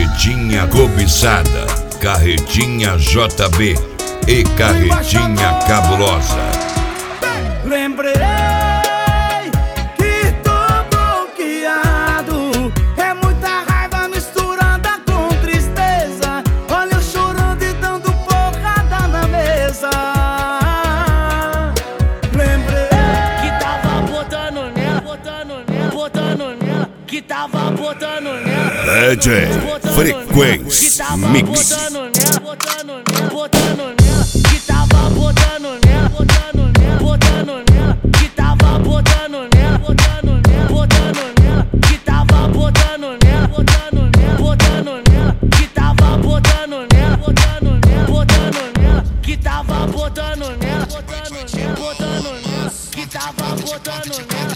carretinha cobiçada, carretinha JB e carretinha cabulosa. Lembrei que tô bloqueado, é muita raiva misturada com tristeza. Olha eu chorando e dando porrada na mesa. Lembrei que tava botando nela, que tava botando nela. DJ Frequência Mix. Botando nela, que tava botando nela, que tava botando nela, que tava botando nela, que tava botando nela, que tava botando nela, que tava botando nela.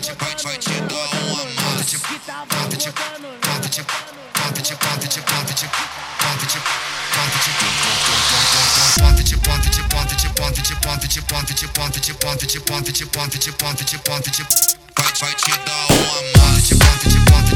Vai te dar uma massa.